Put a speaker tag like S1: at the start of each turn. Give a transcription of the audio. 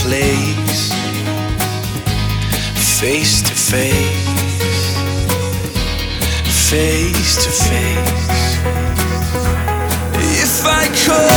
S1: place, face to face, face to face. If I could